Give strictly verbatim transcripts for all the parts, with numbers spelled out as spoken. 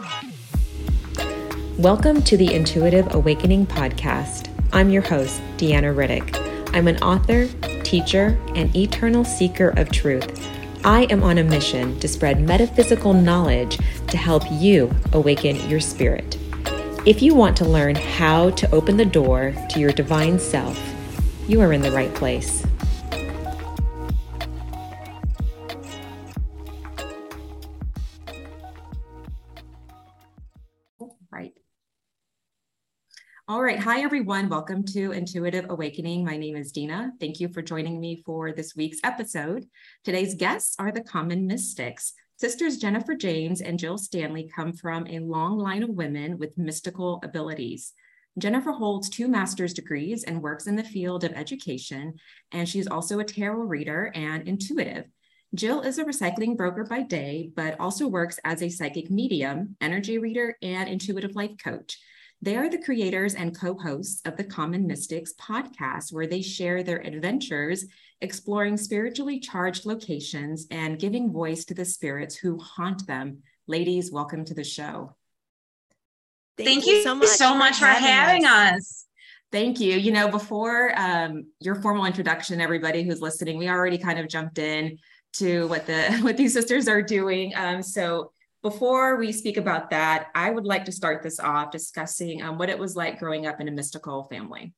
Welcome to the Intuitive Awakening Podcast. I'm your host, Deanna Riddick. I'm an author, teacher, and eternal seeker of truth. I am on a mission to spread metaphysical knowledge to help you awaken your spirit. If you want to learn how to open the door to your divine self, you are in the right place. Right. All right. Hi, everyone. Welcome to Intuitive Awakening. My name is Dina. Thank you for joining me for this week's episode. Today's guests are the Common Mystics. Sisters Jennifer James and Jill Stanley come from a long line of women with mystical abilities. Jennifer holds two master's degrees and works in the field of education, and she's also a tarot reader and intuitive. Jill is a recycling broker by day, but also works as a psychic medium, energy reader, and intuitive life coach. They are the creators and co-hosts of the Common Mystics podcast, where they share their adventures exploring spiritually charged locations and giving voice to the spirits who haunt them. Ladies, welcome to the show. Thank, Thank you so much, so much for, for having, having us. us. Thank you. You know, before um, your formal introduction, everybody who's listening, we already kind of jumped in to what the what these sisters are doing. Um, so before we speak about that, I would like to start this off discussing um, what it was like growing up in a mystical family.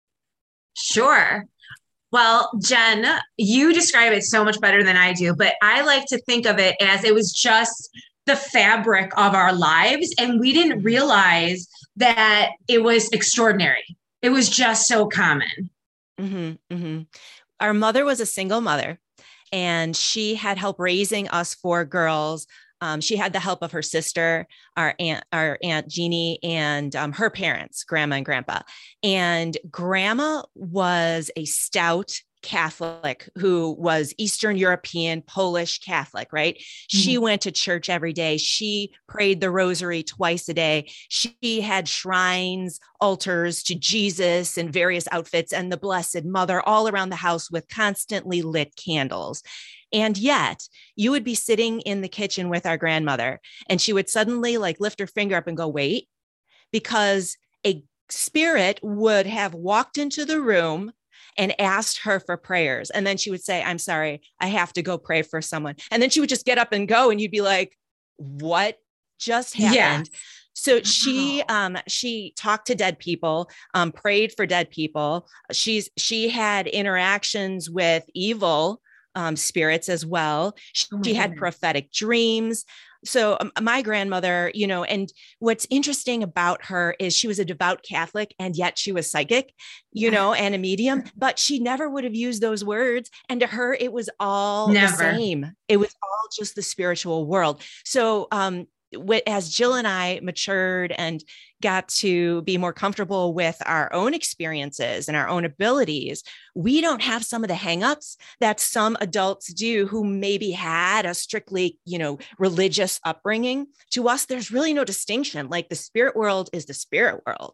Sure. Well, Jen, you describe it so much better than I do, but I like to think of it as it was just the fabric of our lives, and we didn't realize that it was extraordinary. It was just so common. Mm-hmm, mm-hmm. Our mother was a single mother, and she had help raising us four girls. Um, she had the help of her sister, our aunt, our aunt Jeannie, and um, her parents, grandma and grandpa. And grandma was a stout Catholic who was Eastern European, Polish Catholic, right? Mm-hmm. She went to church every day. She prayed the rosary twice a day. She had shrines, altars to Jesus in various outfits and the Blessed Mother all around the house with constantly lit candles. And yet you would be sitting in the kitchen with our grandmother, and she would suddenly like lift her finger up and go, wait, because a spirit would have walked into the room and asked her for prayers. And then she would say, I'm sorry, I have to go pray for someone. And then she would just get up and go, and you'd be like, what just happened? Yeah. So she, um, she talked to dead people, um, prayed for dead people. She's, she had interactions with evil Um, spirits as well. She, oh she had prophetic dreams. So um, my grandmother, you know, and what's interesting about her is she was a devout Catholic, and yet she was psychic, you know, and a medium, but she never would have used those words. And to her, it was all never. the same. It was all just the spiritual world. So, um, as Jill and I matured and got to be more comfortable with our own experiences and our own abilities, we don't have some of the hangups that some adults do who maybe had a strictly, you know, religious upbringing. To us, there's really no distinction. Like the spirit world is the spirit world.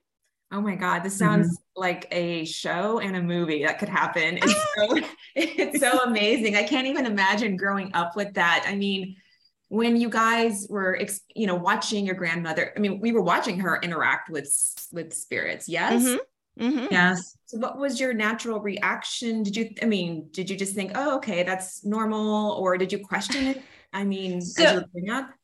Oh my God, this sounds mm-hmm. like a show and a movie that could happen. It's so, it's so amazing. I can't even imagine growing up with that. I mean, when you guys were, you know, watching your grandmother, I mean, we were watching her interact with, with spirits. Yes. Mm-hmm. Mm-hmm. Yes. So what was your natural reaction? Did you, I mean, did you just think, oh, okay, that's normal? Or did you question it? I mean, so, as you were growing up?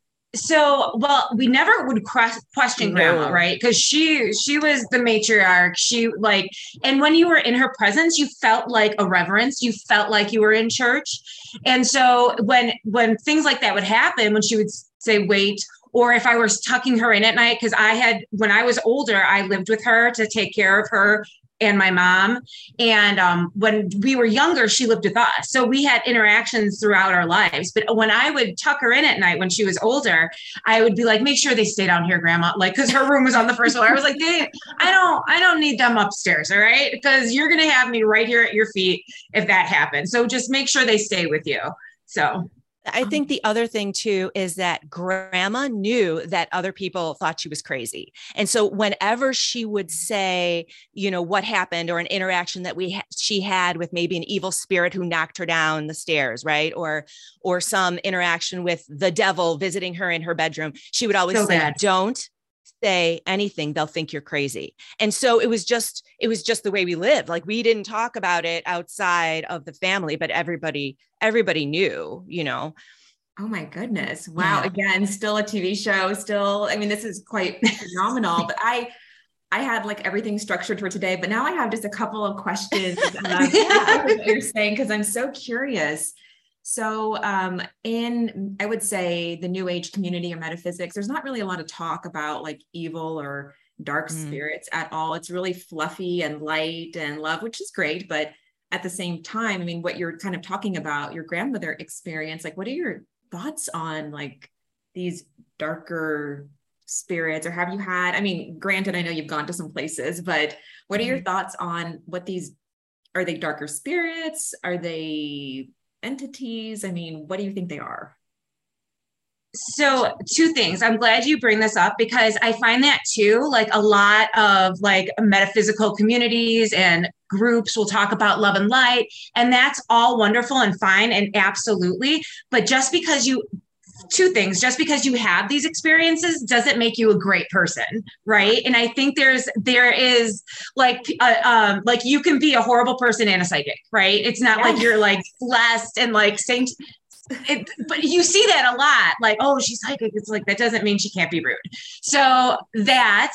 So, well, we never would question no. grandma, right? Because she, she was the matriarch. She like, and when you were in her presence, you felt like a reverence. You felt like you were in church. And so when, when things like that would happen, when she would say, wait, or if I was tucking her in at night, because I had, when I was older, I lived with her to take care of her and my mom. And um, when we were younger, she lived with us. So we had interactions throughout our lives. But when I would tuck her in at night, when she was older, I would be like, make sure they stay down here, grandma. Like, cause her room was on the first floor. I was like, they, I don't, I don't need them upstairs. All right. Because you're going to have me right here at your feet if that happens. So just make sure they stay with you. So I think the other thing too is that grandma knew that other people thought she was crazy. And so whenever she would say, you know, what happened, or an interaction that we ha- she had with maybe an evil spirit who knocked her down the stairs, right? Or or some interaction with the devil visiting her in her bedroom, she would always So say, bad. don't say anything, they'll think you're crazy. And so it was just it was just the way we lived. Like, we didn't talk about it outside of the family, but everybody everybody knew, you know. Oh my goodness. Wow. Yeah. Again, still a T V show, still, I mean, this is quite phenomenal, but I I had like everything structured for today, but now I have just a couple of questions uh, Yeah. what you're saying, because I'm so curious. So um, in, I would say, the New Age community or metaphysics, there's not really a lot of talk about like evil or dark Mm. spirits at all. It's really fluffy and light and love, which is great. But at the same time, I mean, what you're kind of talking about, your grandmother experience, like, what are your thoughts on like these darker spirits? Or have you had, I mean, granted, I know you've gone to some places, but what are your thoughts on what these, are they darker spirits? Are they entities? I mean, what do you think they are? So two things. I'm glad you bring this up, because I find that too, like a lot of like metaphysical communities and groups will talk about love and light, and that's all wonderful and fine and absolutely. But just because you, two things, just because you have these experiences doesn't make you a great person, right? And I think there's there is like uh, um like you can be a horrible person and a psychic, right? It's not Yeah. like you're like blessed and like saint. It, but you see that a lot, like, oh, she's psychic. It's like, that doesn't mean she can't be rude. So that,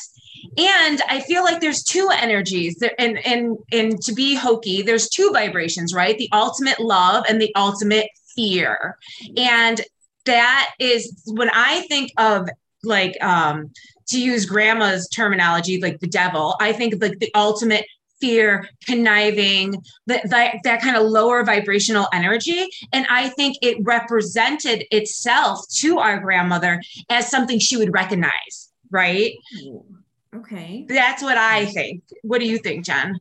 and I feel like there's two energies there, and and and to be hokey, there's two vibrations, right? The ultimate love and the ultimate fear. And that is when I think of like um to use grandma's terminology, like the devil, I think of like the ultimate fear, conniving, that, that that kind of lower vibrational energy. And I think it represented itself to our grandmother as something she would recognize, right? Ooh, okay. That's what I think. What do you think, Jen?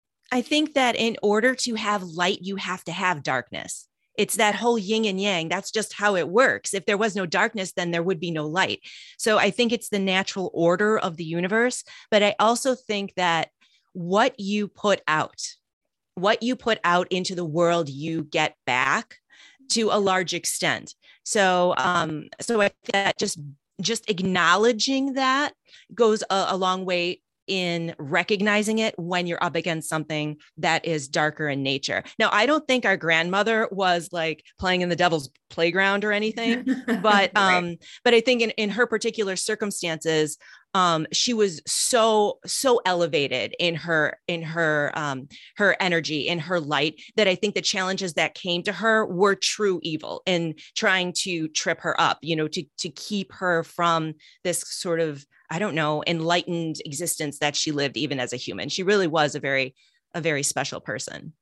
I think that in order to have light, you have to have darkness. It's that whole yin and yang. That's just how it works. If there was no darkness, then there would be no light. So I think it's the natural order of the universe. But I also think that what you put out, what you put out into the world, you get back to a large extent. So, um, so I think that just, just acknowledging that goes a, a long way in recognizing it when you're up against something that is darker in nature. Now, I don't think our grandmother was like playing in the devil's playground or anything, but, um, right. but I think in, in her particular circumstances, um, she was so, so elevated in her, in her, um, her energy, in her light, that I think the challenges that came to her were true evil in trying to trip her up, you know, to, to keep her from this sort of, I don't know, enlightened existence that she lived even as a human. She really was a very, a very special person.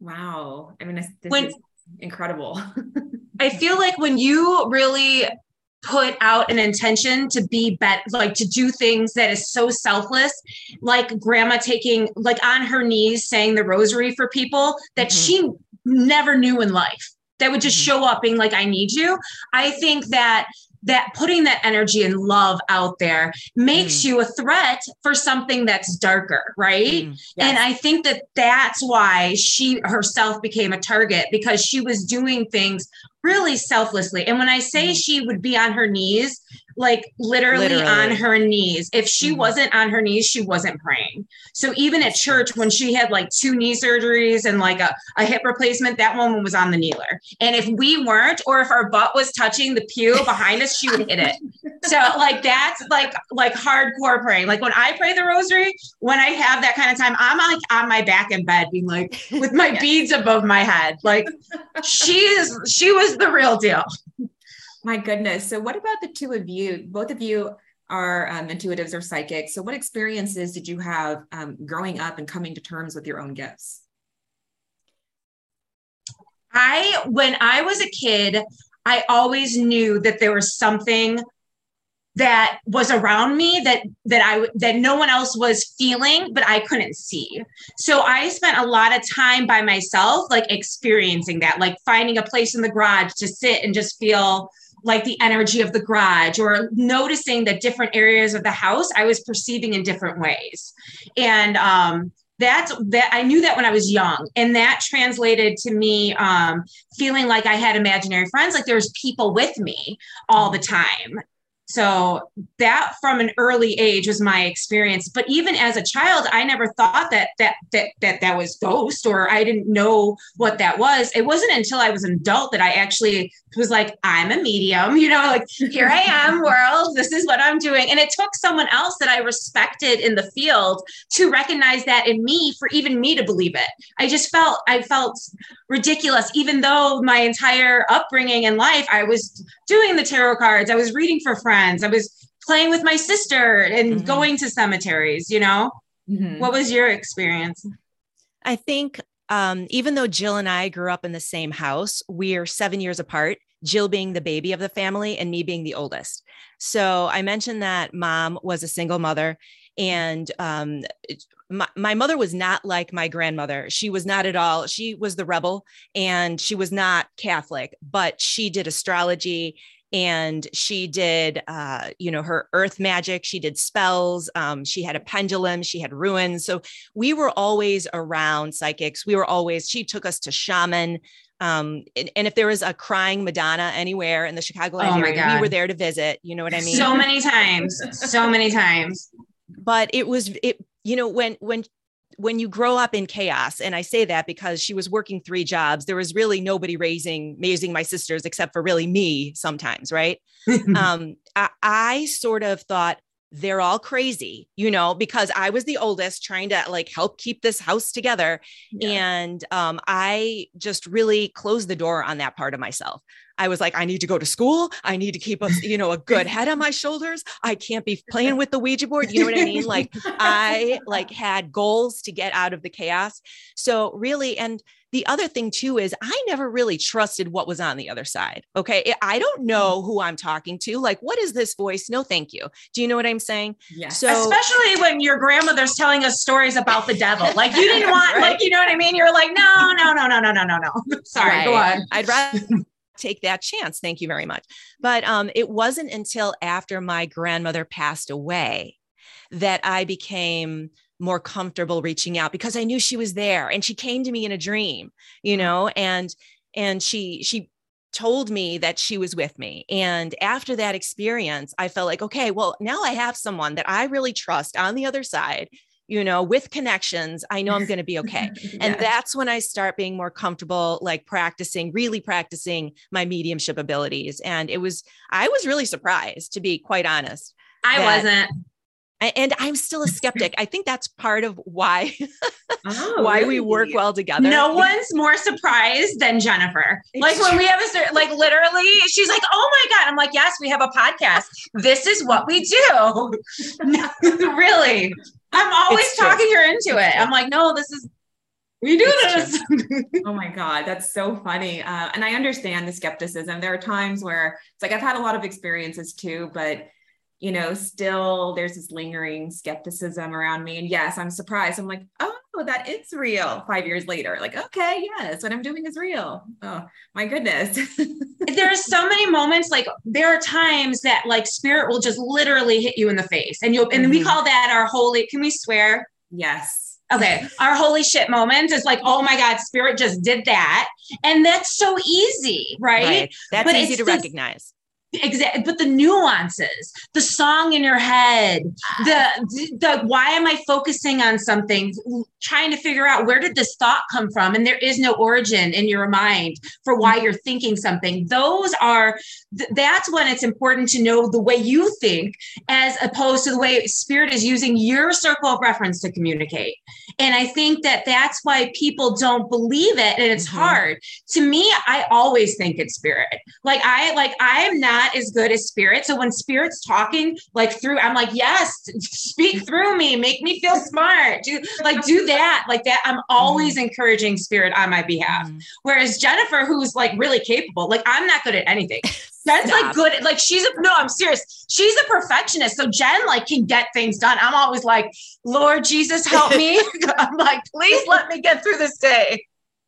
Wow. I mean, this, this when, is incredible. I feel like when you really put out an intention to be bet like to do things that is so selfless, like grandma taking like on her knees saying the rosary for people that mm-hmm. she never knew in life, that would just mm-hmm. show up being like, I need you. I think that that putting that energy and love out there makes mm. you a threat for something that's darker, right? Mm. Yes. And I think that that's why she herself became a target, because she was doing things really selflessly. And when I say mm. she would be on her knees, like literally, literally. on her knees, if she mm. wasn't on her knees, she wasn't praying. So even at church, when she had like two knee surgeries and like a, a hip replacement, that woman was on the kneeler. And if we weren't, or if our butt was touching the pew behind us, she would hit it. So like, that's like, like hardcore praying. Like when I pray the rosary, when I have that kind of time, I'm like on my back in bed being like, with my yes. beads above my head. Like she is, she was the real deal. My goodness. So what about the two of you? Both of you are um, intuitives or psychics. So what experiences did you have um, growing up and coming to terms with your own gifts? I, when I was a kid, I always knew that there was something that was around me that, that I, that no one else was feeling, but I couldn't see. So I spent a lot of time by myself, like experiencing that, like finding a place in the garage to sit and just feel like the energy of the garage, or noticing that different areas of the house I was perceiving in different ways. And, um, That's that I knew that when I was young, and that translated to me um, feeling like I had imaginary friends, like there's people with me all the time. So that from an early age was my experience. But even as a child, I never thought that that that that that was ghost, or I didn't know what that was. It wasn't until I was an adult that I actually was like, I'm a medium, you know, like, here I am, world, this is what I'm doing. And it took someone else that I respected in the field to recognize that in me, for even me to believe it. I just felt, I felt ridiculous, even though my entire upbringing in life, I was doing the tarot cards, I was reading for friends, I was playing with my sister and mm-hmm. going to cemeteries, you know. Mm-hmm. What was your experience? I think Um, even though Jill and I grew up in the same house, we're seven years apart, Jill being the baby of the family and me being the oldest. So I mentioned that mom was a single mother, and um, my, my mother was not like my grandmother. She was not at all. She was the rebel, and she was not Catholic, but she did astrology, and she did, uh, you know, her earth magic. She did spells. Um, she had a pendulum. She had runes. So we were always around psychics. We were always, she took us to shaman. Um, and, and if there was a crying Madonna anywhere in the Chicagoland oh area, we were there to visit. You know what I mean? So many times, so many times. But it was, it, you know, when, when, when you grow up in chaos, and I say that because she was working three jobs, there was really nobody raising, raising my sisters except for really me sometimes. Right. um, I, I sort of thought they're all crazy, you know, because I was the oldest trying to like help keep this house together. Yeah. And um, I just really closed the door on that part of myself. I was like, I need to go to school. I need to keep a, you know, a good head on my shoulders. I can't be playing with the Ouija board. You know what I mean? Like I like had goals to get out of the chaos. So really, and the other thing too, is I never really trusted what was on the other side. Okay. I don't know who I'm talking to. Like, what is this voice? No, thank you. Do you know what I'm saying? Yeah. So especially when your grandmother's telling us stories about the devil, like you didn't want, right. like, you know what I mean? You're like, no, no, no, no, no, no, no, no. Sorry. Right. Go on. I'd rather take that chance. Thank you very much. But um, it wasn't until after my grandmother passed away that I became more comfortable reaching out, because I knew she was there, and she came to me in a dream, you know, and, and she, she told me that she was with me. And after that experience, I felt like, okay, well, now I have someone that I really trust on the other side, you know, with connections. I know I'm going to be okay. Yes. And that's when I start being more comfortable, like practicing, really practicing my mediumship abilities. And it was, I was really surprised, to be quite honest. I that, wasn't. And I'm still a skeptic. I think that's part of why, oh, why really? we work well together. No one's more surprised than Jennifer. It's like when true. we have a, like literally, she's like, oh my God. I'm like, yes, we have a podcast. This is what we do. Really. I'm always it's talking true. her into it. I'm like, no, this is, we do it's this. Oh my God. That's so funny. Uh, and I understand the skepticism. There are times where it's like, I've had a lot of experiences too, but you know, still there's this lingering skepticism around me. And yes, I'm surprised. I'm like, oh, that is real five years later. Like, okay, yes, what I'm doing is real. Oh my goodness. There are so many moments, like there are times that like spirit will just literally hit you in the face. And you'll, and mm-hmm. we call that our holy, can we swear? Yes. Okay. Our holy shit moments is like, oh my God, spirit just did that. And that's so easy, right? right. That's but easy to this, recognize. Exactly. But the nuances, the song in your head, the, the, why am I focusing on something, trying to figure out where did this thought come from? And there is no origin in your mind for why you're thinking something. Those are, th- that's when it's important to know the way you think, as opposed to the way spirit is using your circle of reference to communicate. And I think that that's why people don't believe it. And it's mm-hmm. hard. To me, I always think it's spirit. Like I, like I am not not as good as spirit. So when spirit's talking like through, I'm like, yes, speak through me, make me feel smart. Do like, do that like that. I'm always mm-hmm. encouraging spirit on my behalf. Mm-hmm. Whereas Jennifer, who's like really capable, like I'm not good at anything. Jen's like good. Like she's a, no, I'm serious. She's a perfectionist. So Jen like can get things done. I'm always like, Lord Jesus, help me. I'm like, please let me get through this day.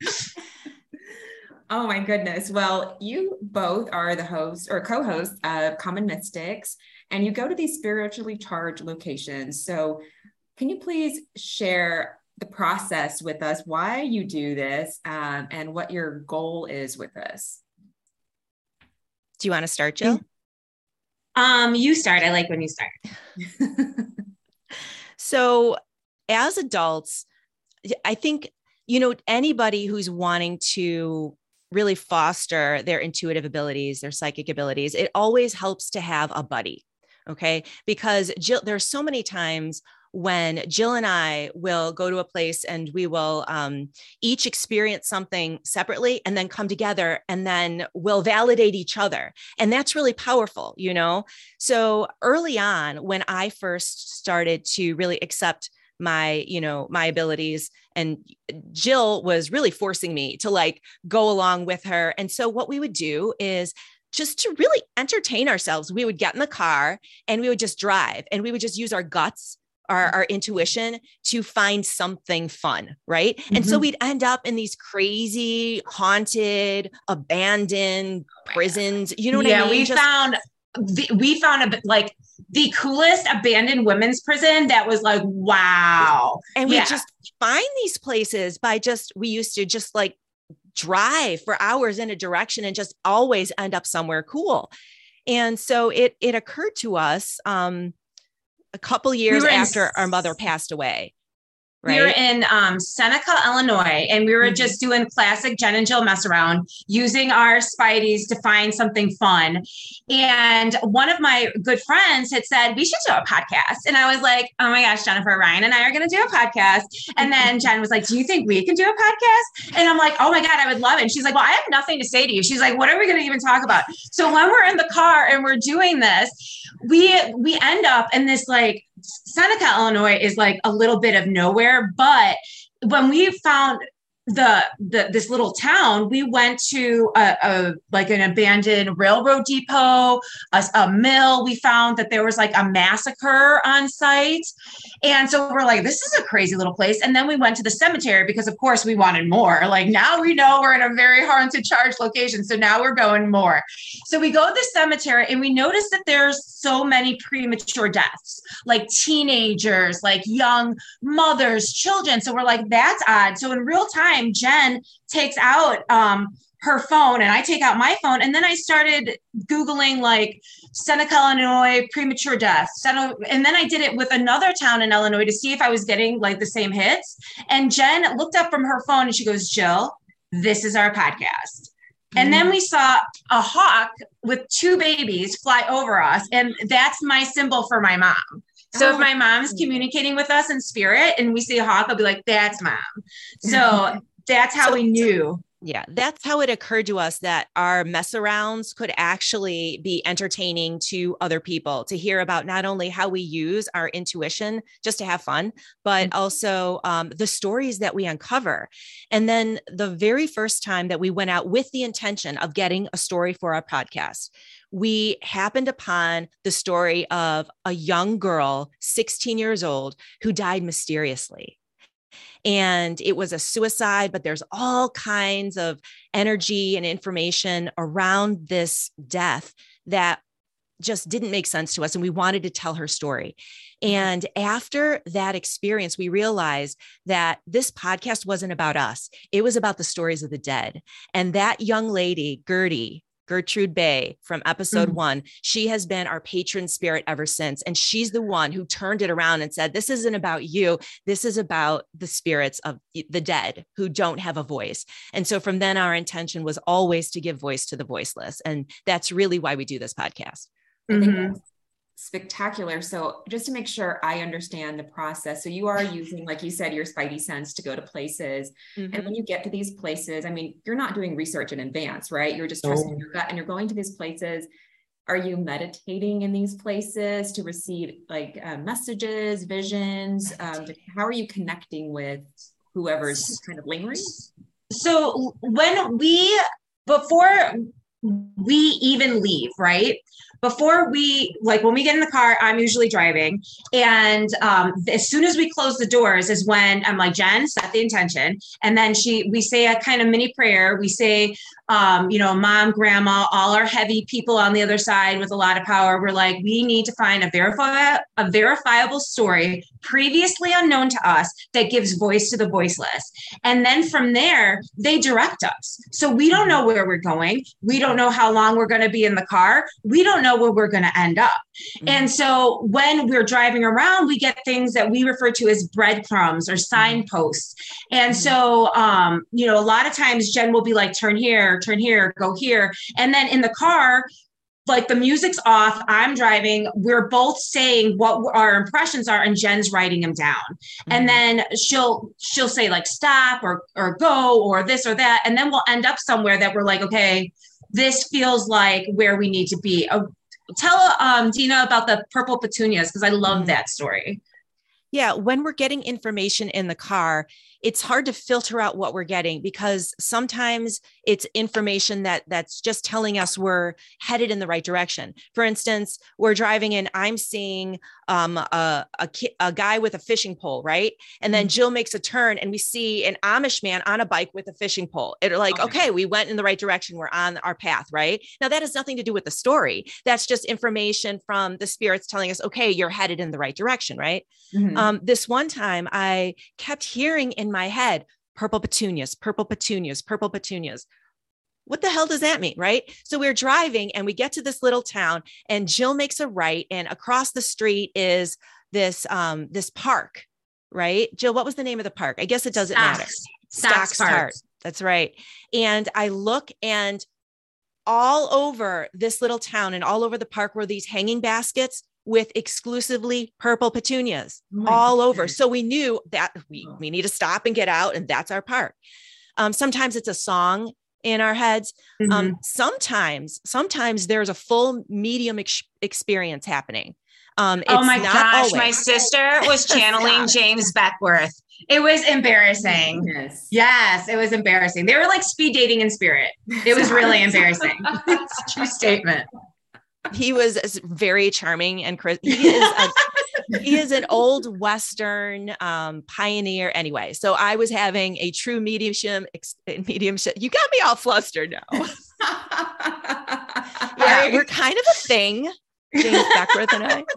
Oh my goodness. Well, you both are the host or co-hosts of Common Mystics, and you go to these spiritually charged locations. So can you please share the process with us, why you do this, um, and what your goal is with this? Do you want to start, Jill? Um, you start. I like when you start. So as adults, I think, you know, anybody who's wanting to really foster their intuitive abilities, their psychic abilities, it always helps to have a buddy. Okay. Because Jill, there's so many times when Jill and I will go to a place and we will um, each experience something separately and then come together and then we'll validate each other. And that's really powerful, you know? So early on, when I first started to really accept my, you know, my abilities, and Jill was really forcing me to like go along with her. And so what we would do is just to really entertain ourselves, we would get in the car and we would just drive and we would just use our guts, our, our intuition to find something fun. Right. Mm-hmm. And so we'd end up in these crazy, haunted, abandoned prisons. You know what yeah, I mean? We just- found the, we found a bit like the coolest abandoned women's prison that was like, wow. And we yeah. just find these places by just, we used to just like drive for hours in a direction and just always end up somewhere cool. And so it, it occurred to us um, a couple years we after in, our mother passed away. Right? We were in um, Seneca, Illinois, and we were mm-hmm. just doing classic Jen and Jill mess around, using our spideys to find something fun. And one of my good friends had said, we should do a podcast. And I was like, oh my gosh, Jennifer, Ryan and I are going to do a podcast. And then Jen was like, do you think we can do a podcast? And I'm like, oh my God, I would love it. And she's like, well, I have nothing to say to you. She's like, what are we going to even talk about? So when we're in the car and we're doing this, we we end up in this like, Seneca, Illinois is like a little bit of nowhere, but when we found the, the this little town, we went to a, a like an abandoned railroad depot, a, a mill. We found that there was like a massacre on site. And so we're like, this is a crazy little place. And then we went to the cemetery because of course we wanted more. Like now we know we're in a very haunted charged location. So now we're going more. So we go to the cemetery and we notice that there's so many premature deaths, like teenagers, like young mothers, children. So we're like, that's odd. So in real time, Jen takes out um, her phone and I take out my phone. And then I started Googling like Seneca, Illinois, premature deaths. And then I did it with another town in Illinois to see if I was getting like the same hits. And Jen looked up from her phone and she goes, Jill, this is our podcast. And then we saw a hawk with two babies fly over us. And that's my symbol for my mom. So oh. if my mom's communicating with us in spirit and we see a hawk, I'll be like, that's mom. So that's how so, we knew. Yeah, that's how it occurred to us that our mess arounds could actually be entertaining to other people, to hear about not only how we use our intuition just to have fun, but mm-hmm. also um, the stories that we uncover. And then the very first time that we went out with the intention of getting a story for our podcast, we happened upon the story of a young girl, sixteen years old, who died mysteriously. And it was a suicide, but there's all kinds of energy and information around this death that just didn't make sense to us. And we wanted to tell her story. And after that experience, we realized that this podcast wasn't about us. It was about the stories of the dead. And that young lady, Gertie, Gertrude Bay from episode mm-hmm. one, she has been our patron spirit ever since. And she's the one who turned it around and said, this isn't about you. This is about the spirits of the dead who don't have a voice. And so from then our intention was always to give voice to the voiceless. And that's really why we do this podcast. I think mm-hmm. that's spectacular. So just to make sure I understand the process. So you are using, like you said, your spidey sense to go to places. Mm-hmm. And when you get to these places, I mean, you're not doing research in advance, right? You're just trusting oh. your gut and you're going to these places. are you meditating in these places to receive like uh, messages, visions? Um, how are you connecting with whoever's kind of lingering? So when we, before we even leave, right? Before we, like when we get in the car, I'm usually driving. And um, as soon as we close the doors is when I'm like, Jen, set the intention. And then she, we say a kind of mini prayer. We say, um, you know, mom, grandma, all our heavy people on the other side with a lot of power. We're like, we need to find a verify, a verifiable story previously unknown to us that gives voice to the voiceless. And then from there, they direct us. So we don't know where we're going. We don't know how long we're going to be in the car. We don't know where we're going to end up. Mm-hmm. And so when we're driving around, we get things that we refer to as breadcrumbs or signposts. And mm-hmm. so, um, you know, a lot of times Jen will be like, turn here, turn here, go here. And then in the car, like the music's off, I'm driving, we're both saying what our impressions are and Jen's writing them down. Mm-hmm. And then she'll, she'll say like, stop or, or go, or this or that. And then we'll end up somewhere that we're like, okay, this feels like where we need to be. Uh, tell um, Dina about the purple petunias, because I love mm-hmm. that story. Yeah. When we're getting information in the car, it's hard to filter out what we're getting because sometimes it's information that that's just telling us we're headed in the right direction. For instance, we're driving and I'm seeing um, a, a, ki- a guy with a fishing pole, right? And then Jill makes a turn and we see an Amish man on a bike with a fishing pole. It's like, okay. okay, we went in the right direction. We're on our path, right? Now that has nothing to do with the story. That's just information from the spirits telling us, okay, you're headed in the right direction, right? Mm-hmm. Um, this one time I kept hearing in my head, purple petunias, purple petunias, purple petunias. What the hell does that mean? Right. So we're driving and we get to this little town and Jill makes a right. And across the street is this, um, this park, right? Jill, what was the name of the park? I guess it doesn't Stocks. matter. Stocks, Stocks Park. Park. That's right. And I look and all over this little town and all over the park were these hanging baskets with exclusively purple petunias oh all goodness. over. So we knew that we, we need to stop and get out and that's our park. Um, sometimes it's a song in our heads. Mm-hmm. Um, sometimes, sometimes there's a full medium ex- experience happening. Um, oh my gosh. Always. My sister was channeling James Beckworth. It was embarrassing. Yes. Yes, it was embarrassing. They were like speed dating in spirit. It was really embarrassing. It's a true statement. He was very charming and he is a, he is an old Western um, pioneer anyway. So I was having a true mediumship, mediumship. You got me all flustered now. Yeah, we're kind of a thing, James Beckworth and I.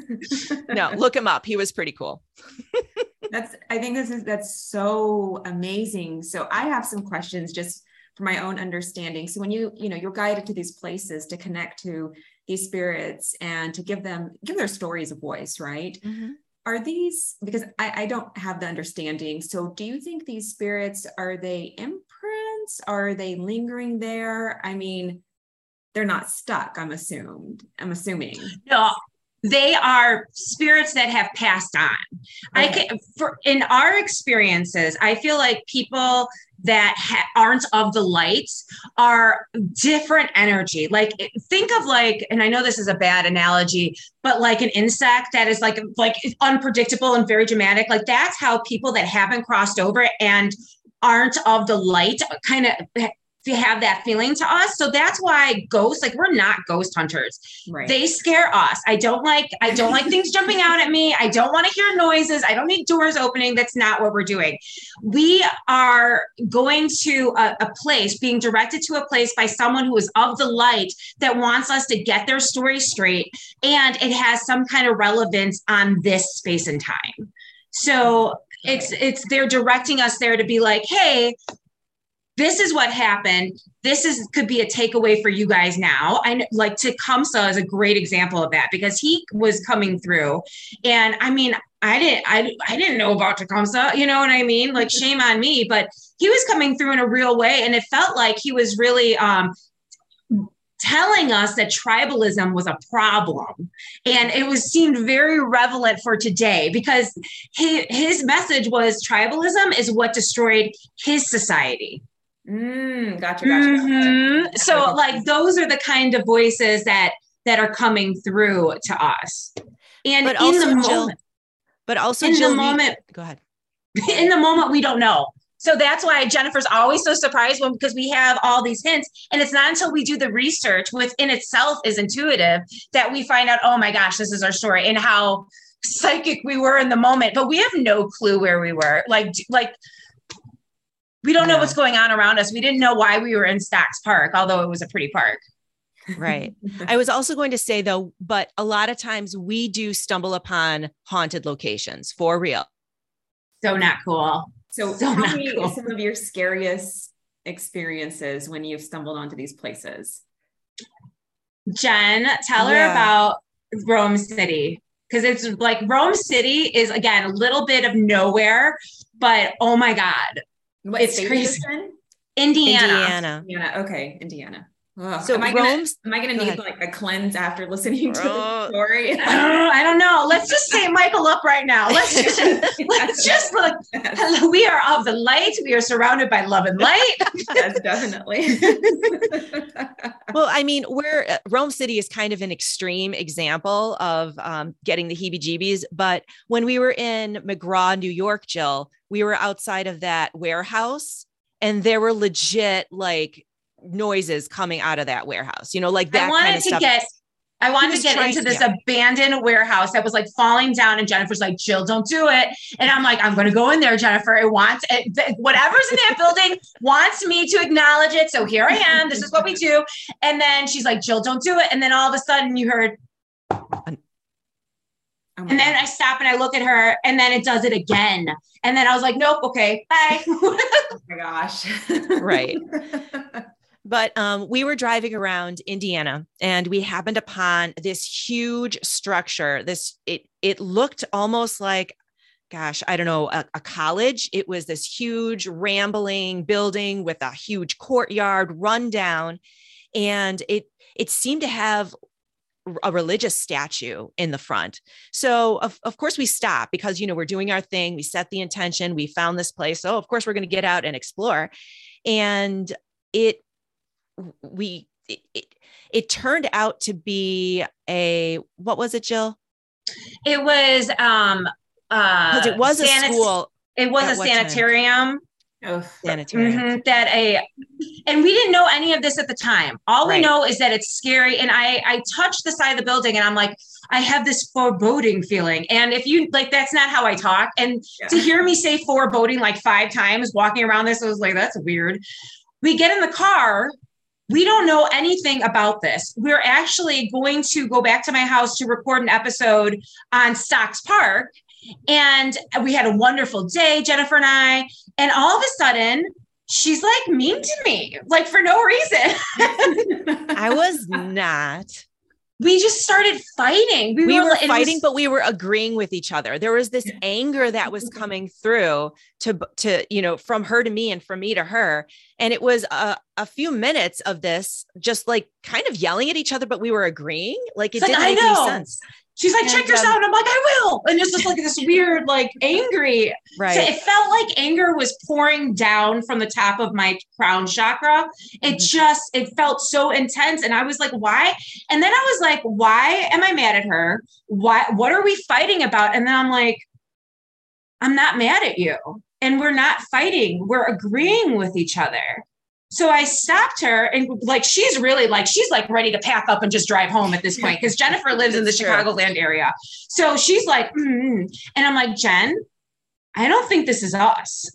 No, look him up. He was pretty cool. That's, I think this is, that's so amazing. So I have some questions just for my own understanding. So when you, you know, you're guided to these places to connect to these spirits and to give them, give their stories a voice, right? Mm-hmm. Are these, because I, I don't have the understanding. So do you think these spirits, are they imprints? Are they lingering there? I mean, they're not stuck, I'm assumed, I'm assuming. No. They are spirits that have passed on. Okay. I can, for in our experiences, I feel like people that ha- aren't of the light are different energy. Like think of like, and I know this is a bad analogy, but like an insect that is like like unpredictable and very dramatic. Like that's how people that haven't crossed over and aren't of the light kind of to have that feeling to us. So that's why ghosts, like we're not ghost hunters. Right. They scare us. I don't like, I don't like things jumping out at me. I don't want to hear noises. I don't need doors opening. That's not what we're doing. We are going to a, a place, being directed to a place by someone who is of the light that wants us to get their story straight. And it has some kind of relevance on this space and time. So it's, it's, they're directing us there to be like, hey, this is what happened. This is could be a takeaway for you guys now. I like Tecumseh is a great example of that because he was coming through, and I mean, I didn't, I, I didn't know about Tecumseh. You know what I mean? Like, shame on me. But he was coming through in a real way, and it felt like he was really um, telling us that tribalism was a problem, and it was seemed very relevant for today because his, his message was tribalism is what destroyed his society. Mm, gotcha, gotcha. Mm-hmm. So like, those are the kind of voices that that are coming through to us. And but in also, the Jill, moment, but also in Jill, the moment, we, go ahead. in the moment, we don't know. So that's why Jennifer's always so surprised when, because we have all these hints, and it's not until we do the research, within itself is intuitive, that we find out, oh my gosh, this is our story, and how psychic we were in the moment. But we have no clue where we were. Like, like we don't know No. what's going on around us. We didn't know why we were in Stocks Park, although it was a pretty park. Right. I was also going to say though, but a lot of times we do stumble upon haunted locations for real. So not cool. So, So tell not me cool. some of your scariest experiences when you've stumbled onto these places. Jen, tell her Yeah. about Rome City. Because it's like Rome City is, again, a little bit of nowhere, but oh my God, What it's state crazy. is this in? Indiana. Indiana. Indiana. Okay, Indiana. Ugh. So am I Rome's- gonna, am I gonna go need ahead. like a cleanse after listening to Oh. the story? Uh, I don't know. Let's just say Michael up right now. Let's just, let's just look. Yes, We are of the light. We are surrounded by love and light. yes, definitely. Well, I mean, we're uh, Rome City is kind of an extreme example of um, getting the heebie-jeebies. But when we were in McGraw, New York, Jill, we were outside of that warehouse, and there were legit like noises coming out of that warehouse. You know, like that I wanted kind of to stuff. get. I wanted was to get trying- into this yeah. abandoned warehouse that was like falling down, and Jennifer's like, "Jill, don't do it." And I'm like, "I'm going to go in there, Jennifer. It wants it, th- whatever's in that building wants me to acknowledge it. So here I am. This is what we do." And then she's like, "Jill, don't do it." And then all of a sudden, you heard, Oh my and then God. I stop and I look at her, and then it does it again. And then I was like, "Nope, okay, bye." Oh my gosh. Right. But um, we were driving around Indiana, and we happened upon this huge structure. This it it looked almost like, gosh, I don't know, a, a college. It was this huge rambling building with a huge courtyard, run down, and it it seemed to have a religious statue in the front. So of, of course we stopped because, you know, we're doing our thing. We set the intention. We found this place. So of course we're going to get out and explore. And it we it, it, it turned out to be a, what was it, Jill? It was um uh Because it was a sanit- school. It was at a what time? sanitarium. Oh, Sanitarium. Mhm, that a and we didn't know any of this at the time. All we Right. know is that it's scary. And I I touched the side of the building, and I'm like, I have this foreboding feeling. And if you like, that's not how I talk. And yeah. to hear me say foreboding like five times walking around this, I was like, that's weird. We get in the car. We don't know anything about this. We're actually going to go back to my house to record an episode on Stocks Park. And we had a wonderful day, Jennifer and I. And all of a sudden, she's like mean to me, like for no reason. I was not. We just started fighting. We were it fighting, was- but we were agreeing with each other. There was this anger that was coming through to, to, you know, from her to me and from me to her. And it was a, a few minutes of this, just like kind of yelling at each other, but we were agreeing. Like it It's like, didn't I make any know. sense. She's like, And, check yourself. um, And I'm like, I will. And it's just like this weird, like angry. Right. So it felt like anger was pouring down from the top of my crown chakra. It Mhm. just, it felt so intense. And I was like, why? And then I was like, why am I mad at her? Why, what are we fighting about? And then I'm like, I'm not mad at you. And we're not fighting. We're agreeing with each other. So I stopped her, and like, she's really like, she's like ready to pack up and just drive home at this point, because Jennifer lives in the That's true. Chicagoland area. So she's like, mm-hmm. And I'm like, Jen, I don't think this is us.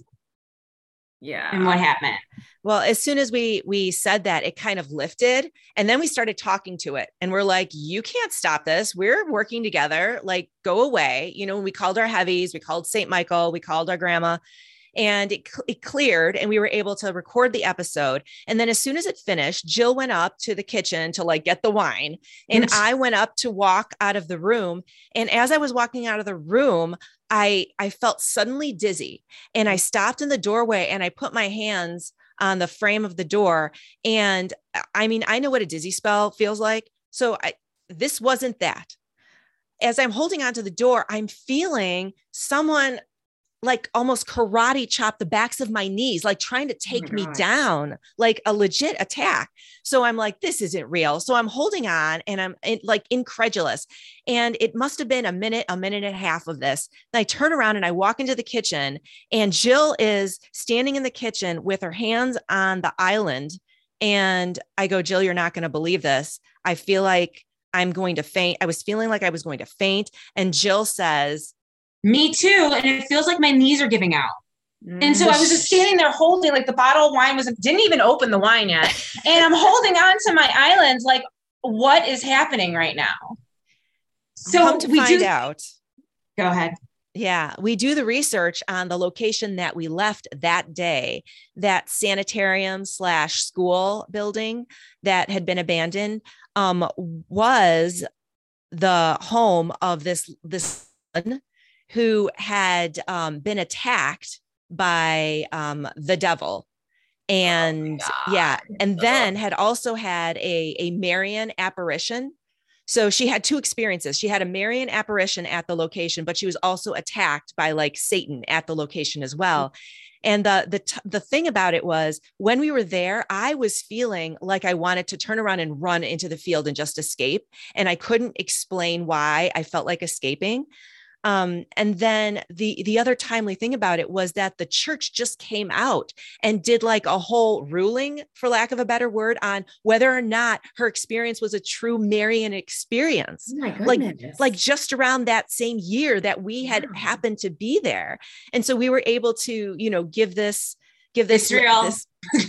Yeah. And what happened? Well, as soon as we we said that, it kind of lifted, and then we started talking to it, and we're like, "You can't stop this. We're working together. Like, go away." You know, we called our heavies, we called Saint Michael, we called our grandma, and it it cleared, and we were able to record the episode. And then as soon as it finished, Jill went up to the kitchen to like get the wine, and Mm. I went up to walk out of the room. And as I was walking out of the room, I I felt suddenly dizzy, and I stopped in the doorway, and I put my hands on the frame of the door. And I mean, I know what a dizzy spell feels like. So I, this wasn't that. As I'm holding onto the door, I'm feeling someone like almost karate chop the backs of my knees, like trying to take Oh me gosh. down, like a legit attack. So I'm like, this isn't real. So I'm holding on and I'm in, like incredulous. And it must have been a minute, a minute and a half of this. Then I turn around and I walk into the kitchen, and Jill is standing in the kitchen with her hands on the island. And I go, Jill, you're not going to believe this. I feel like I'm going to faint. I was feeling like I was going to faint. And Jill says, me too. And it feels like my knees are giving out. And so I was just standing there holding, like the bottle of wine was, didn't even open the wine yet. And I'm holding on to my islands. Like, what is happening right now? So come to we find do, out. Go ahead. Yeah, we do the research on the location that we left that day, that sanitarium slash school building that had been abandoned, um, was the home of this, this son who had um, been attacked by um, the devil. And oh yeah, and then had also had a, a Marian apparition. So she had two experiences. She had a Marian apparition at the location, but she was also attacked by like Satan at the location as well. And the the t- the thing about it was, when we were there, I was feeling like I wanted to turn around and run into the field and just escape. And I couldn't explain why I felt like escaping. Um, and then the, the other timely thing about it was that the church just came out and did like a whole ruling, for lack of a better word, on whether or not her experience was a true Marian experience. Oh my goodness. Like, like just around that same year that we had wow. happened to be there. And so we were able to, you know, give this, give this, this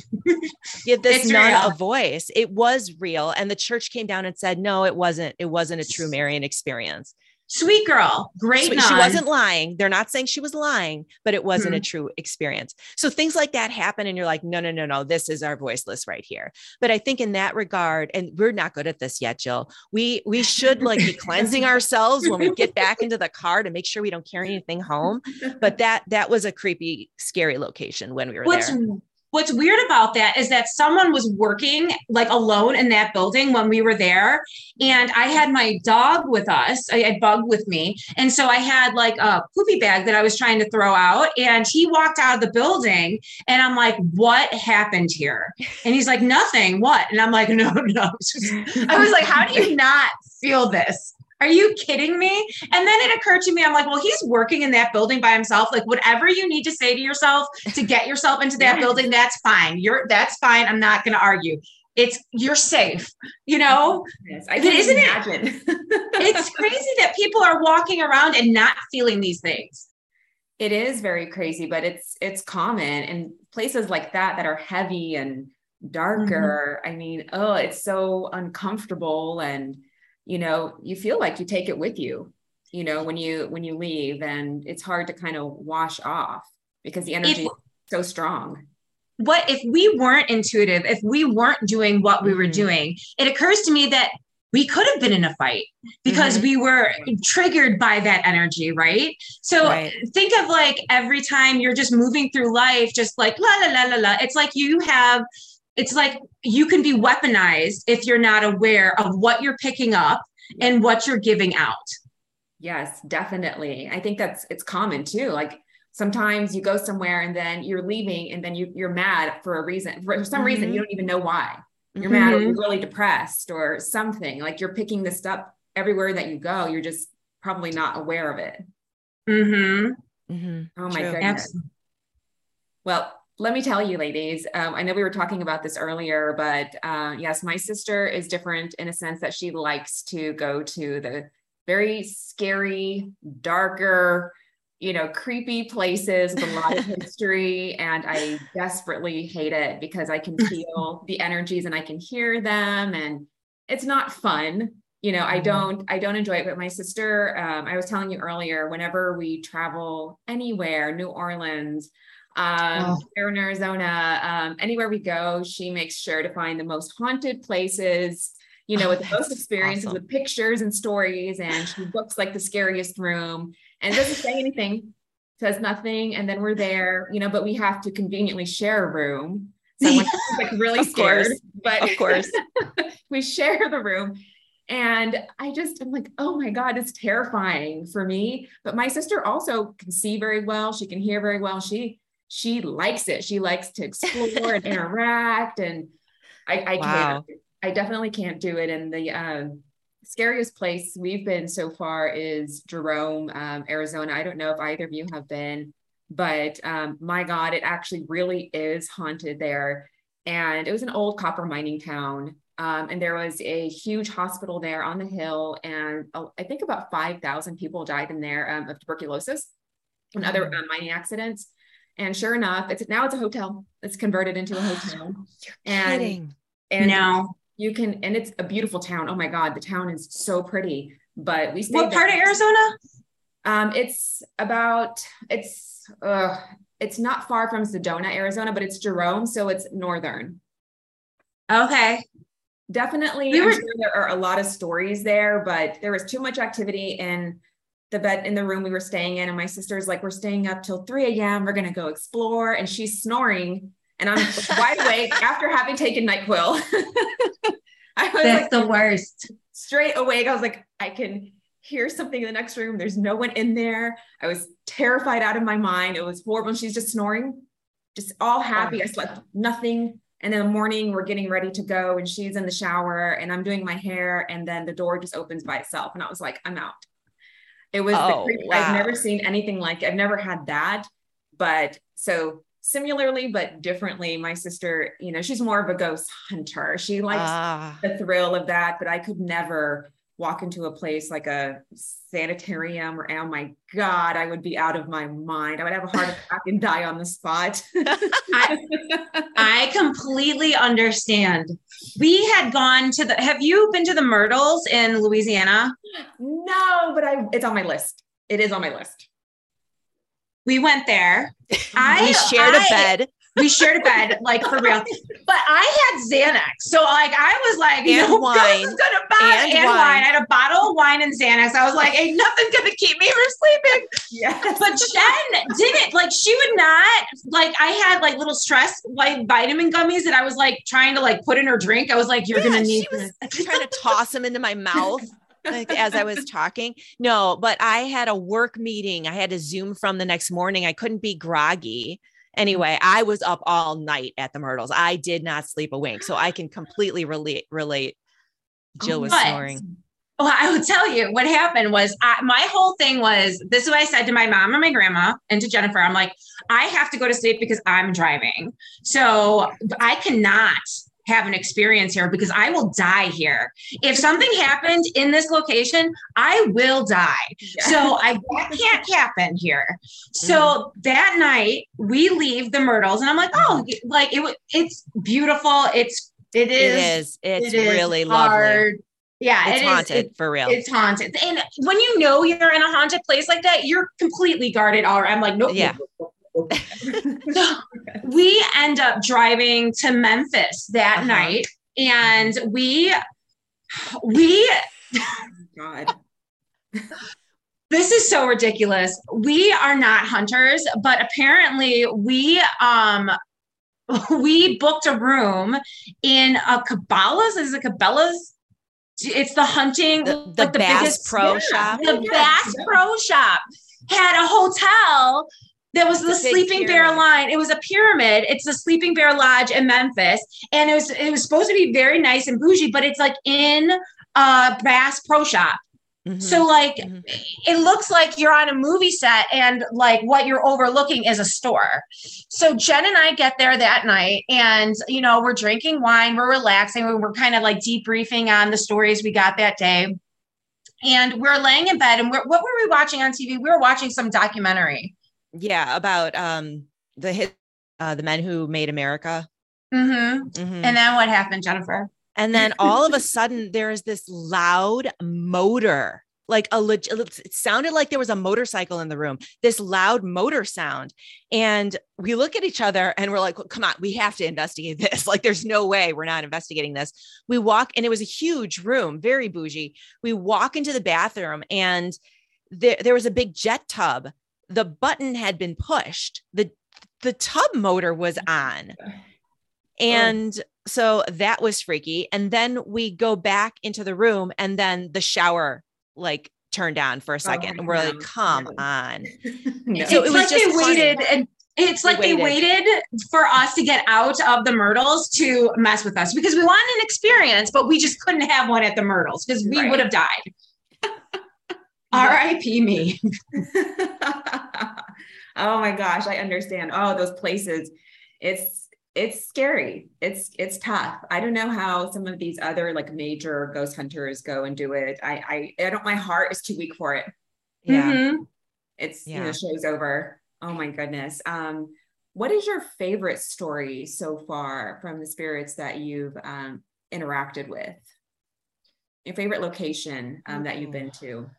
give this it's nun real. a voice. It was real. And the church came down and said, no, it wasn't, it wasn't a true Marian experience. Sweet girl. Great. Sweet. She wasn't lying. They're not saying she was lying, but it wasn't mm-hmm. a true experience. So things like that happen and you're like, no, no, no, no, this is our voiceless right here. But I think in that regard, and we're not good at this yet, Jill, we, we should like be cleansing ourselves when we get back into the car to make sure we don't carry anything home. But that, that was a creepy, scary location when we were What's- there. What's weird about that is that someone was working like alone in that building when we were there. And I had my dog with us. I had Bug with me. And so I had like a poopy bag that I was trying to throw out. And he walked out of the building and I'm like, what happened here? And he's like, nothing. What? And I'm like, no, no. I was like, how do you not feel this? Are you kidding me? And then it occurred to me, I'm like, well, he's working in that building by himself. Like whatever you need to say to yourself to get yourself into that yes. building, that's fine. You're that's fine. I'm not going to argue. It's you're safe, you know? Yes, I can isn't imagine. It? It's crazy that people are walking around and not feeling these things. It is very crazy, but it's it's common in places like that that are heavy and darker. Mm-hmm. I mean, oh, it's so uncomfortable, and you know, you feel like you take it with you, you know, when you, when you leave, and it's hard to kind of wash off because the energy if, is so strong. What if we weren't intuitive, if we weren't doing what we were mm-hmm. doing, it occurs to me that we could have been in a fight because mm-hmm. we were triggered by that energy. Right. So right. think of like every time you're just moving through life, just like la, la, la, la, la. It's like you have It's like you can be weaponized if you're not aware of what you're picking up and what you're giving out. Yes, definitely. I think that's, it's common too. Like sometimes you go somewhere and then you're leaving and then you, you're mad for a reason, for some mm-hmm. reason, you don't even know why. You're mm-hmm. mad or you're really depressed or something. Like you're picking this up everywhere that you go. You're just probably not aware of it. Mm-hmm. Mm-hmm. Oh my True. goodness. Absolutely. Well, let me tell you, ladies, um, I know we were talking about this earlier, but uh, yes, my sister is different in a sense that she likes to go to the very scary, darker, you know, creepy places with a lot of history. And I desperately hate it because I can feel the energies and I can hear them, and it's not fun. You know, I don't, I don't enjoy it, but my sister, um, I was telling you earlier, whenever we travel anywhere, New Orleans, um, oh. here in Arizona, um, anywhere we go, she makes sure to find the most haunted places, you know, with the most experiences awesome. with pictures and stories. And she books like the scariest room and doesn't say anything, says nothing. And then we're there, you know, but we have to conveniently share a room. So I'm like, like really of scared, course. but of course we share the room. And I just, I'm like, oh my God, it's terrifying for me. But my sister also can see very well. She can hear very well. She, she likes it. She likes to explore and interact. And I, I Wow. can't, I definitely can't do it. And the um, scariest place we've been so far is Jerome, um, Arizona. I don't know if either of you have been, but um, my God, it actually really is haunted there. And it was an old copper mining town. Um, and there was a huge hospital there on the hill. And uh, I think about five thousand people died in there um, of tuberculosis and other uh, mining accidents. And sure enough, it's now it's a hotel. It's converted into a hotel. You're and, kidding. And no. you can, and it's a beautiful town. Oh my God, the town is so pretty. But we stayed What part there. of Arizona? Um, it's about, it's, uh, it's not far from Sedona, Arizona, but it's Jerome. So it's northern. Okay. Definitely. We I'm were- sure there are a lot of stories there, but there was too much activity in the bed in the room we were staying in. And my sister's like, we're staying up till three a.m. We're going to go explore. And she's snoring. And I'm wide awake after having taken NyQuil. I was That's like, the worst. Straight awake. I was like, I can hear something in the next room. There's no one in there. I was terrified out of my mind. It was horrible. And she's just snoring, just all happy. I slept nothing. And in the morning, we're getting ready to go and she's in the shower and I'm doing my hair. And then the door just opens by itself. And I was like, I'm out. It was, Oh, the wow. I've never seen anything like, I've never had that. But so similarly, but differently, my sister, you know, she's more of a ghost hunter. She likes Ah. the thrill of that, but I could never walk into a place like a sanitarium or, oh my God, I would be out of my mind. I would have a heart attack and die on the spot. I, I completely understand. We had gone to the, have you been to the Myrtles in Louisiana? No, but I, it's on my list. It is on my list. We went there. I we shared I, a bed. We shared a bed, like for real. But I had Xanax. So like, I was like, And no wine. ghost is gonna buy And and wine. wine. I had a bottle of wine and Xanax. I was like, ain't nothing gonna keep me from sleeping. Yes. But Jen didn't, like, she would not, like, I had like little stress, like vitamin gummies that I was like trying to like put in her drink. I was like, you're Yeah, gonna need she was this. trying to toss them into my mouth. Like as I was talking. No, but I had a work meeting. I had to Zoom from the next morning. I couldn't be groggy. Anyway, I was up all night at the Myrtles. I did not sleep a wink. So I can completely relate, relate. Jill was But- snoring. Well, I will tell you what happened was I, my whole thing was, this is what I said to my mom and my grandma and to Jennifer. I'm like, I have to go to sleep because I'm driving. So I cannot have an experience here because I will die here. If something happened in this location, I will die. Yeah. So I that can't happen here. So that night we leave the Myrtles and I'm like, oh, like it, it's beautiful. It's, it is. It is. It's it is really hard. lovely. Yeah. It's it is- haunted it- for real. It's haunted. And when you know you're in a haunted place like that, you're completely guarded. All right. I'm like, nope. Yeah. nope, nope, nope, nope. So we end up driving to Memphis that Uh-huh. night. And we, we, God. this is so ridiculous. We are not hunters, but apparently we, um, we booked a room in a Cabela's. Is it Cabela's? It's the hunting, The, the like Bass biggest- Pro yeah. Shop. the Yeah. Bass Pro Shop had a hotel that was the The big Sleeping Bear pyramid. line. It was a pyramid. It's the Sleeping Bear Lodge in Memphis. And it was it was supposed to be very nice and bougie, but it's like in a Bass Pro Shop. Mhm. So like Mhm. it looks like you're on a movie set and like what you're overlooking is a store. So Jen and I get there that night and, you know, we're drinking wine, we're relaxing, we're kind of like debriefing on the stories we got that day. And we're laying in bed and we're, what were we watching on T V? We were watching some documentary. Yeah, about um the hit uh the men who made America. Mm-hmm. Mhm. And then what happened, Jennifer? And then all of a sudden there is this loud motor, like a leg- it sounded like there was a motorcycle in the room, this loud motor sound. And we look at each other and we're like, come on, we have to investigate this. Like, there's no way we're not investigating this. We walk, and it was a huge room, very bougie. We walk into the bathroom and there, there was a big jet tub. The button had been pushed. The, the tub motor was on. And oh. so that was freaky. And then we go back into the room and then the shower like turned on for a second. Oh, and we're no. like, come no. on. no. So it's it was like just they funny. waited and it's they like waited. they waited for us to get out of the Myrtles to mess with us because we wanted an experience, but we just couldn't have one at the Myrtles because we right. would have died. R I P me. Oh my gosh, I understand. Oh, those places. It's it's scary. It's it's tough. I don't know how some of these other like major ghost hunters go and do it. I I, I don't. My heart is too weak for it. Yeah, mm-hmm. it's yeah. you know, show's over. Oh my goodness. Um, what is your favorite story so far from the spirits that you've um, interacted with? Your favorite location um, that you've been to?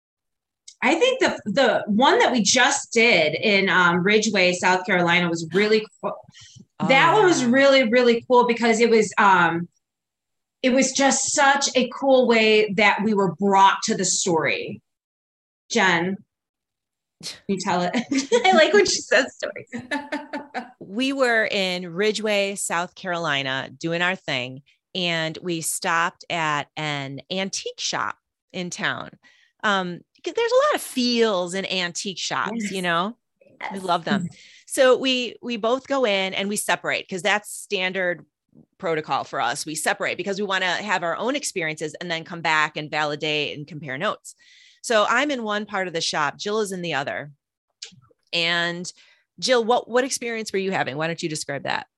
I think the the one that we just did in um, Ridgeway, South Carolina was really cool. Oh, that one was really, really cool because it was um, it was just such a cool way that we were brought to the story. Jen, you tell it. I like when she says stories. We were in Ridgeway, South Carolina, doing our thing, and we stopped at an antique shop in town. Um, there's a lot of feels in antique shops, yes. you know, yes. we love them. So we, we both go in and we separate because that's standard protocol for us. We separate because we want to have our own experiences and then come back and validate and compare notes. So I'm in one part of the shop. Jill is in the other. And Jill, what, what experience were you having? Why don't you describe that?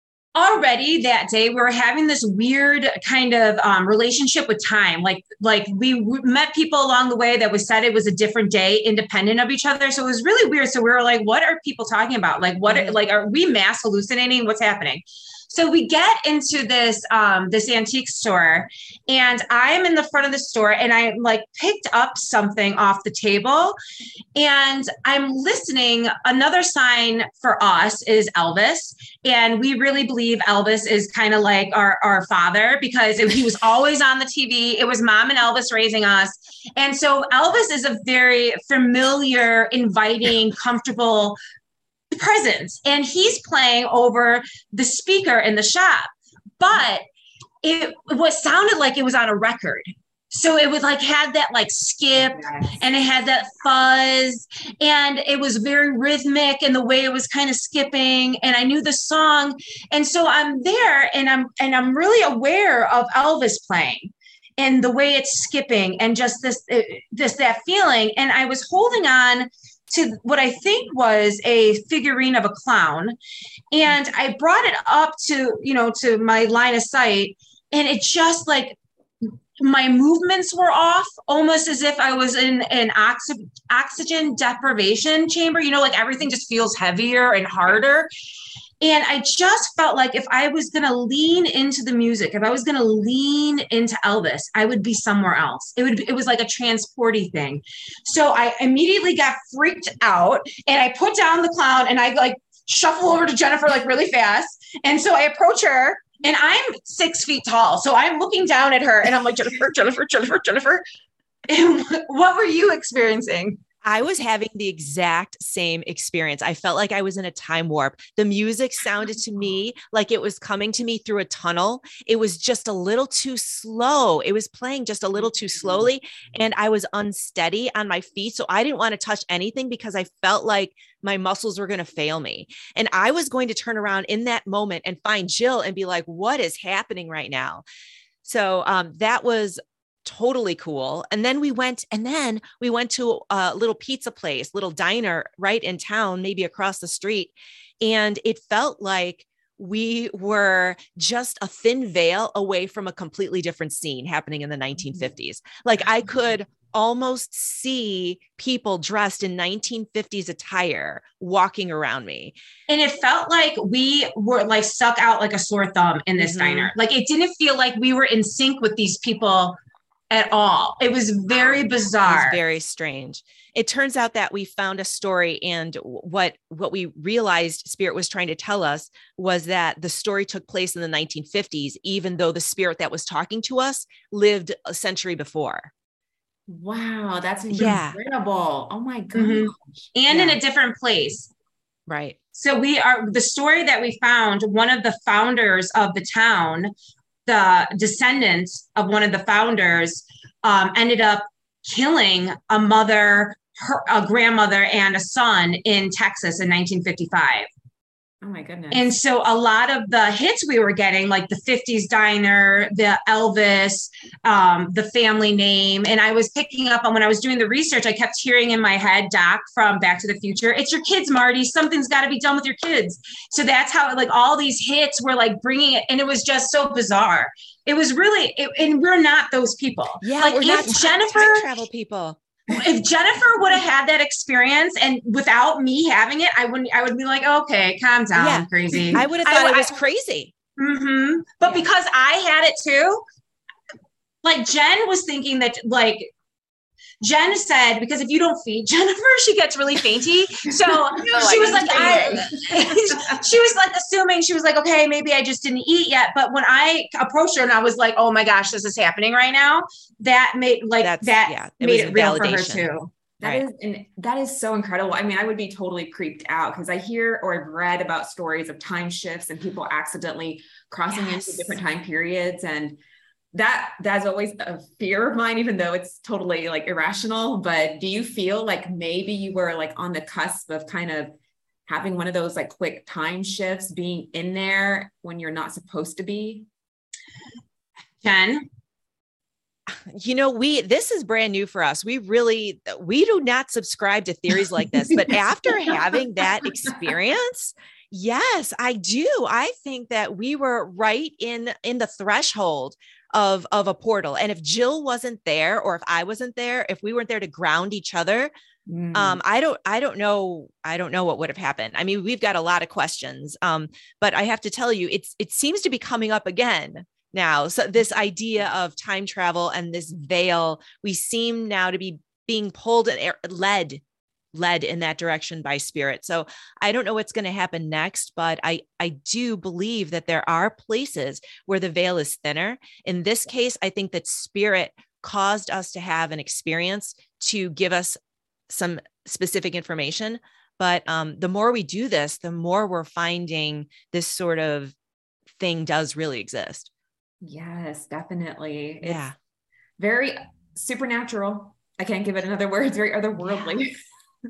Already that day, we were having this weird kind of um, relationship with time. Like, like we w- met people along the way that was said it was a different day, independent of each other. So it was really weird. So we were like, what are people talking about? Like, what, are, like, are we mass hallucinating? What's happening? So we get into this, um, this antique store and I'm in the front of the store and I like picked up something off the table and I'm listening. Another sign for us is Elvis. And we really believe Elvis is kind of like our, our father because he was always on the T V. It was Mom and Elvis raising us. And so Elvis is a very familiar, inviting, comfortable presence, and he's playing over the speaker in the shop, but it was sounded like it was on a record. So it was like had that like skip yes. and it had that fuzz and it was very rhythmic in the way it was kind of skipping and I knew the song. And so I'm there and I'm and I'm really aware of Elvis playing and the way it's skipping and just this this that feeling. And I was holding on to what I think was a figurine of a clown. And I brought it up to, you know, to my line of sight. And it just like, my movements were off, almost as if I was in an oxy- oxygen deprivation chamber, you know, like everything just feels heavier and harder. And I just felt like if I was going to lean into the music, if I was going to lean into Elvis, I would be somewhere else. It would, it was like a transporty thing. So I immediately got freaked out and I put down the clown and I like shuffle over to Jennifer like really fast. And so I approach her and I'm six feet tall. So I'm looking down at her and I'm like, Jennifer, Jennifer, Jennifer, Jennifer. And what were you experiencing? I was having the exact same experience. I felt like I was in a time warp. The music sounded to me like it was coming to me through a tunnel. It was just a little too slow. It was playing just a little too slowly. And I was unsteady on my feet. So I didn't want to touch anything because I felt like my muscles were going to fail me. And I was going to turn around in that moment and find Jill and be like, what is happening right now? So um, that was totally cool. And then we went, and then we went to a little pizza place, little diner right in town, maybe across the street. And it felt like we were just a thin veil away from a completely different scene happening in the nineteen fifties. Like I could almost see people dressed in nineteen fifties attire walking around me. And it felt like we were like stuck out like a sore thumb in this mm-hmm. diner. Like it didn't feel like we were in sync with these people at all. It was very bizarre. It was very strange. It turns out that we found a story, and what, what we realized Spirit was trying to tell us was that the story took place in the nineteen fifties, even though the spirit that was talking to us lived a century before. Wow. That's yeah. incredible. Oh my gosh. Mm-hmm. And yeah. in a different place. Right. So we are, the story that we found, one of the founders of the town, the descendants of one of the founders, um, ended up killing a mother, her, a grandmother, and a son in Texas in nineteen fifty-five. Oh my goodness. And so a lot of the hits we were getting, like the fifties Diner, the Elvis, um, the family name. And I was picking up on, when I was doing the research, I kept hearing in my head, Doc from Back to the Future, it's your kids, Marty. Something's got to be done with your kids. So that's how, like, all these hits were like bringing it. And it was just so bizarre. It was really, it, and we're not those people. Yeah. Like we're if not time, Jennifer time travel people. If Jennifer would have had that experience and without me having it, I wouldn't, I would be like, okay, calm down, yeah. crazy. I would have thought I, it was I, crazy. Mm-hmm. But yeah. because I had it too, like Jen was thinking that, like, Jen said, because if you don't feed Jennifer, she gets really fainty. So no, she was like, I, she was like assuming, she was like, okay, maybe I just didn't eat yet. But when I approached her and I was like, oh my gosh, this is happening right now, that made like That's, that yeah, it made it real for her too. That right. is, and that is so incredible. I mean, I would be totally creeped out because I hear or have read about stories of time shifts and people accidentally crossing yes. into different time periods. And that that's always a fear of mine, even though it's totally like irrational. But do you feel like maybe you were like on the cusp of kind of having one of those like quick time shifts, being in there when you're not supposed to be? Jen? You know, we, this is brand new for us. We really, we do not subscribe to theories like this, but after having that experience, yes, I do. I think that we were right in, in the threshold of, of a portal. And if Jill wasn't there, or if I wasn't there, if we weren't there to ground each other, mm. um, I don't, I don't know. I don't know what would have happened. I mean, we've got a lot of questions, um, but I have to tell you, it's, it seems to be coming up again now. So this idea of time travel and this veil, we seem now to be being pulled and led, led in that direction by spirit. So I don't know what's going to happen next, but I, I do believe that there are places where the veil is thinner. In this case, I think that spirit caused us to have an experience to give us some specific information. But um, the more we do this, the more we're finding this sort of thing does really exist. Yes, definitely. Yeah. It's very supernatural. I can't give it another word. It's very otherworldly. Yeah.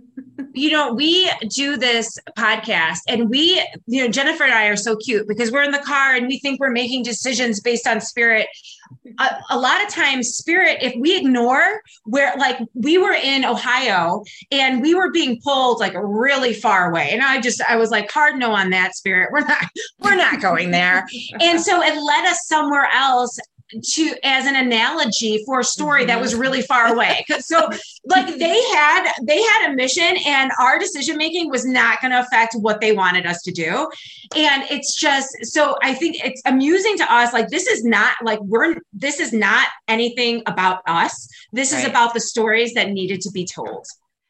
You know, we do this podcast and we, you know, Jennifer and I are so cute because we're in the car and we think we're making decisions based on spirit. A, a lot of times spirit, if we ignore where, like we were in Ohio and we were being pulled like really far away. And I just, I was like, hard no on that, spirit. We're not, we're not going there. And so it led us somewhere else to as an analogy for a story that was really far away. So like they had they had a mission and our decision making was not going to affect what they wanted us to do. And it's just, so I think it's amusing to us, like this is not like we're this is not anything about us. This right. is about the stories that needed to be told.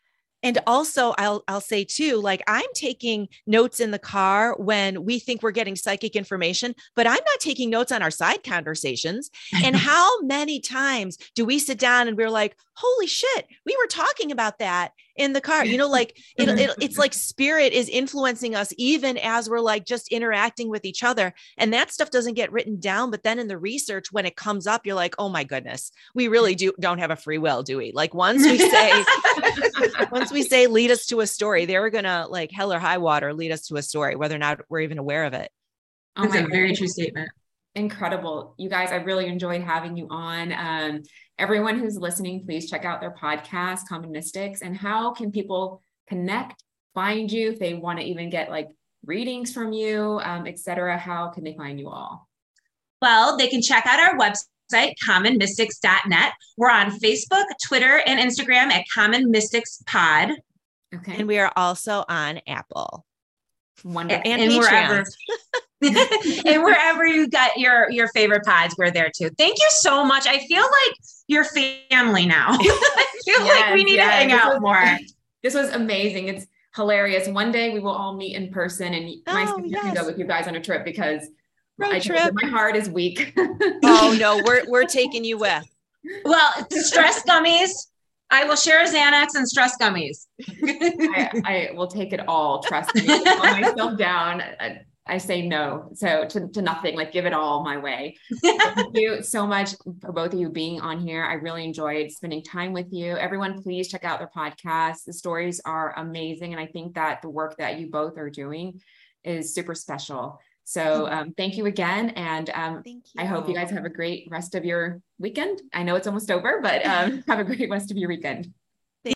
And also I'll, I'll say too, like I'm taking notes in the car when we think we're getting psychic information, but I'm not taking notes on our side conversations. And how many times do we sit down and we're like, holy shit, we were talking about that in the car, you know, like it, it, it's like spirit is influencing us even as we're like just interacting with each other. And that stuff doesn't get written down. But then in the research, when it comes up, you're like, oh my goodness, we really do don't have a free will, do we? Like once we say, once we say, lead us to a story, they're going to like hell or high water, lead us to a story, whether or not we're even aware of it. Oh That's a God. Very true statement. Incredible. You guys, I really enjoyed having you on. Um, everyone who's listening, please check out their podcast, Common Mystics. And how can people connect, find you if they want to even get like readings from you, um, et cetera? How can they find you all? Well, they can check out our website, common mystics dot net. We're on Facebook, Twitter, and Instagram at Common Mystics Pod. Okay. And we are also on Apple. Wonderful. And, and wherever. And wherever you got your your favorite pods, we're there too. Thank you so much. I feel like your family now. I feel yes, like we need yes. to hang this out was, more. This was amazing. It's hilarious. One day we will all meet in person, and oh, my sister yes. can go with you guys on a trip because Road I trip. My heart is weak. Oh no, we're we're taking you with. Well, stress gummies. I will share Xanax and stress gummies. I, I will take it all. Trust me. Calm myself down. I, I say no. So to, to nothing, like give it all my way. Thank you so much for both of you being on here. I really enjoyed spending time with you. Everyone, please check out their podcast. The stories are amazing. And I think that the work that you both are doing is super special. So um, thank you again. And um, Thank you. I hope you guys have a great rest of your weekend. I know it's almost over, but um, have a great rest of your weekend.